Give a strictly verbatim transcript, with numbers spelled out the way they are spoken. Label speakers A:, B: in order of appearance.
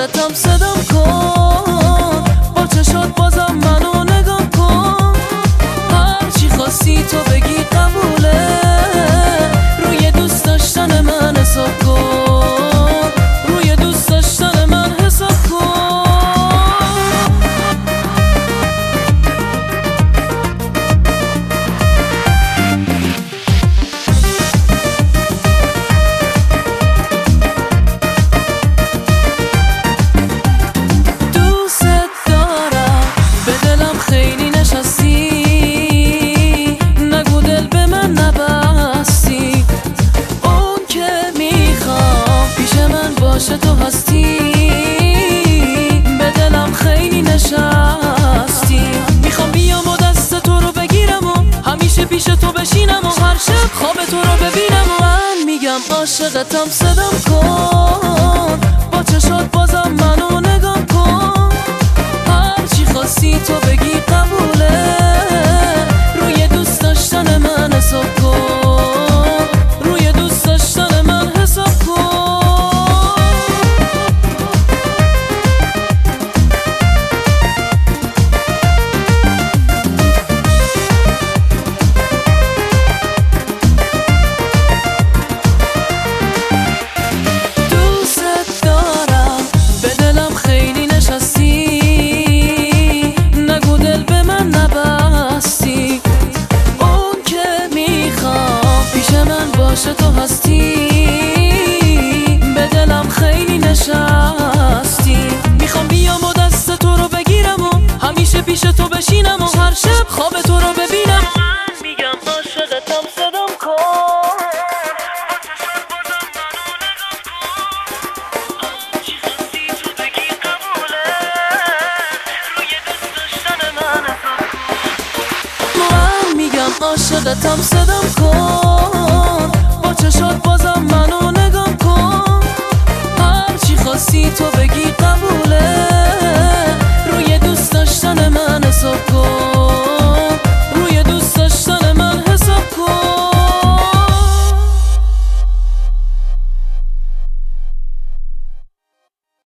A: عاشقتم صدام کن، با چشات بازم منو نگاه کن، هرچی خواستی تو بگی قبوله، روی دوست داشتن من حساب کن، روی دوست داشتن من حساب کن. باشه تو هستی، به دلم خیلی نشستی، میخوام بیام و دست تو رو بگیرم و همیشه پیش تو بشینم و هر شب خواب تو رو ببینم و من میگم عاشقتم صدام کن، با چشات بازم منو نگاه کن، هرچی خواستی تو بگی قبوله، روی دوست داشتن من حساب کن، روی دوست داشتن من حساب کن. باشه تو هستی، به دلم خیلی نشستی، میخوام بیام و دست تو رو بگیرم و همیشه پیش تو بشینم و هر شب خواب تو رو ببینم. من میگم عاشقتم صدام کن، هرچی خواستی تو بگی قبوله، روی دوست داشتن من حساب کن. من میگم عاشقتم صدام کن، با چشات بازم منو نگاه کن، هرچی خواستی تو بگی قبول